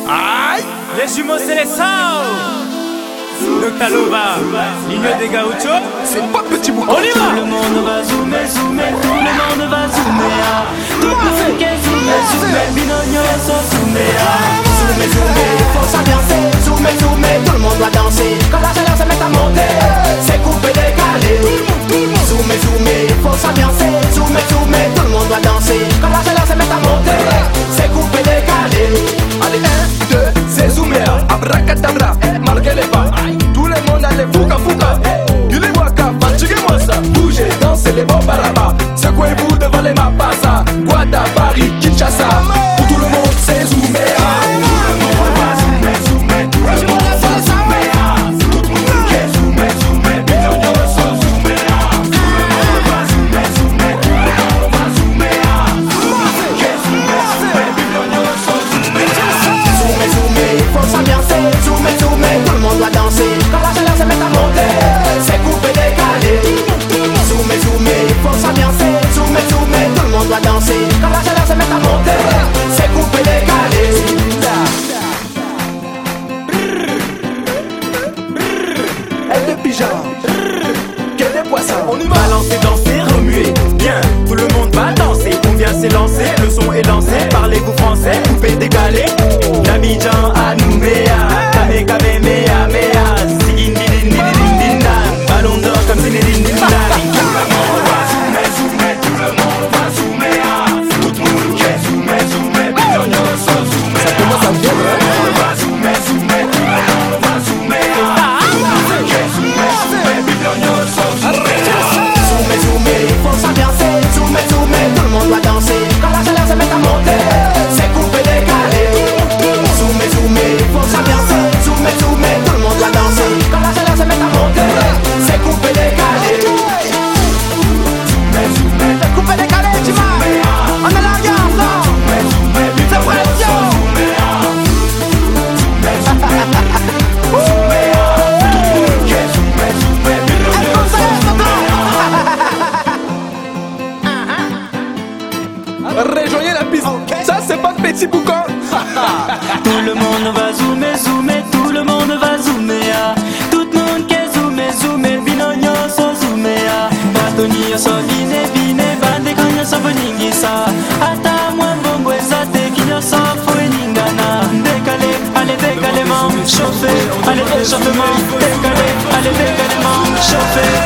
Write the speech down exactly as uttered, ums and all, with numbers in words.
Aïe. Les jumeaux c'est les Sao. Noctalova, ligne des gauchos. C'est pas petit bouton. On y va. Tout le monde va zoomer, zoomer, tout le monde va zoomer ah. Tout le monde qui est zoomer, zoomer, binogno sont zoomer ah. Zoomer, zoomer, faut s'ambiancer. Zoomer, zoomer, tout le monde doit danser. Quand la chaleur se met à monter, c'est coupé, décalé. Zoomer, zoomer, faut s'ambiancer. Zoomer, zoomer, tout le monde doit danser. Quand la chaleur se met à monter, c'est coupé, décalé. Allez, un, deux, c'est zoomer. Abracadabra, marquez les pas. Tout le monde a les fouca fouca. Il est waka, fatiguez-moi ça. Bougez, dansez les bobaraba. Secouez-vous devant les mapasa. Guada, Paris, Kinshasa. Pour tout le monde, c'est zoomer. Tout le monde va zoomer, zoomer. Tout le monde va zoomer. Tout le monde qui est zoomer, zoomer. Binogno sont zoomer. Tout le monde va zoomer, zoomer. Tout le monde va zoomer. Tout le monde qui est zoomer, zoomer. Binogno sont zoomer. Zoomer, zoomer, faut s'ambiancer. Zoomer, zoomer, tout le monde doit danser. Quand la chaleur se met à monter, c'est coupé, décalé. Zoomer, zoomer, faut s'ambiancer. Zoomer, zoomer, tout le monde doit danser. Quand la chaleur se met à monter, c'est coupé, décalé. Elle de pyjama. Quel est poisson? On y va. Balancer, danser, remuer. Bien, tout le monde va danser. On vient s'élancer, le son est lancé. Parlez-vous français, coupé, décalé. D'Abidjan à Nouméa. Kame, kame, mea, mea. Sigin, din, din, din, din, din, dan. Ballon d'or comme Zinedine Zidane. Tout le monde va zoomer, zoomer. Tout le monde va zoomer. Tout le monde qui est zoomer, zoomer. Binogno sont zoomer. Ça commence à bien, hein? Tout le monde va zoomer, zoomer. Tout le monde va zoomer. Tout le monde qui est zoomer, zoomer. Binogno sont zoomer. Zoomer, zoomer, faut s'ambiancer. Zoomer, zoomer, tout le monde doit danser. Quand la chaleur se met à monter, c'est coupé, décalé. Zoomer, zoomer, faut s'ambiancer. Zoomer, zoomer, tout le monde doit danser. Quand la chaleur se met à monter, c'est coupé, décalé. Zoomer, zoomer. C'est coupé, décalé, tu vois. On est là, regarde, là. C'est pression. Rejoignez la piste. Ça, c'est pas petit boucan. Tout le monde va zoomer, zoomer, tout le monde va zoomer ah. Tout le monde qui est zoomé, zoomé, binogno sont zoomé ah. Batonio sont bine, bine, bande kanyo sont boningisa. Ata moi bongo ezate kinyo sont foueningana. Décalé, allez décalément, chauffer, allez réchauffement. Décalé, allez décalément, chauffer.